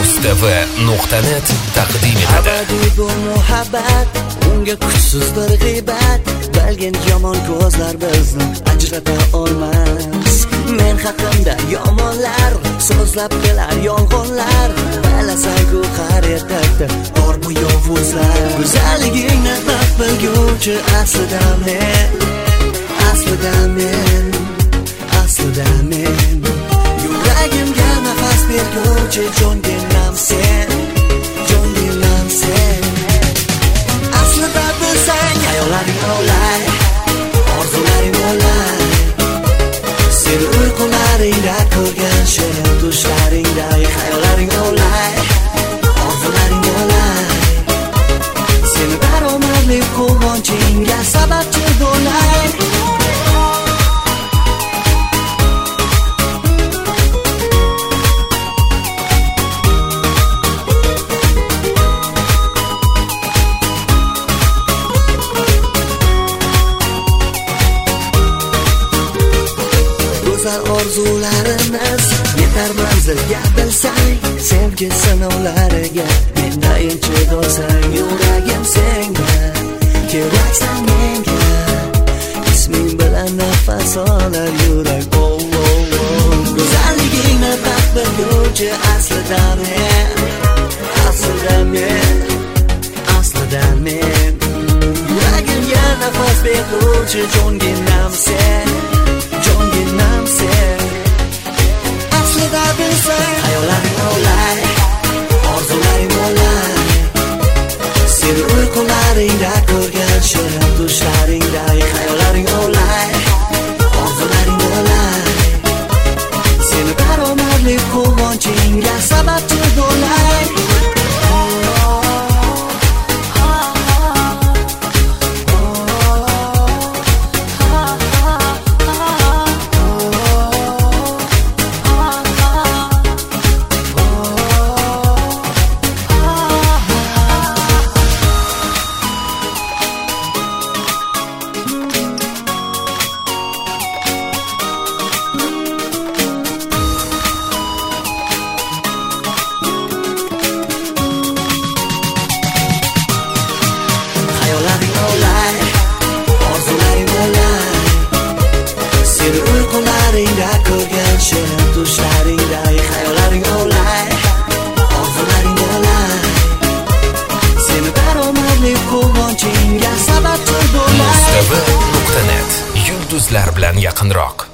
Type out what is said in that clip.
mustv.net taqdim etadi. Abadiy bu muhabbat, unga kuchsiz bir g'iybat, balgin yomon ko'zlar bizni ajrata olmas. Men haqimda yomonlar so'zlab kelar yolg'onlar, bilasan-ku harakatda bor bu yovuzlar. Go'zalligingni haq bilguvchi aslida men yuragimga nafas berguvchi jonginam sen. Aslida bilsang hayollaring olay, orzularing olay, seni uyqularingda ko'rgan shirin tushlaringda. Hayollaring olay, orzularing olay, seni baromadli quvonchingga sababchi bo'lay. Orzularimiz yetar manzilga bilsang, sevgi sinovlariga mendayin chidolsang, yuragim senga keraksan menga. Isming bilan nafas olar yurak. Go'zalligingni haq bilguvchi aslida men yuragimga nafas berguvchi jonginam sen. Aslida bilsang hayollaring olay, orzularing olay, seni uyqularingda ko'rgan shirin tushlaringda. Hayollaring olay, orzularing olay, seni baromadli quvonchingga sababchi bo'lay. Ko'rgan shirin tushlaringda. Hayollaring olay, orzularing olay, seni baromadli quvonchingga sababchi bo'lay. mustv.net yulduzlar bilan yaqinroq.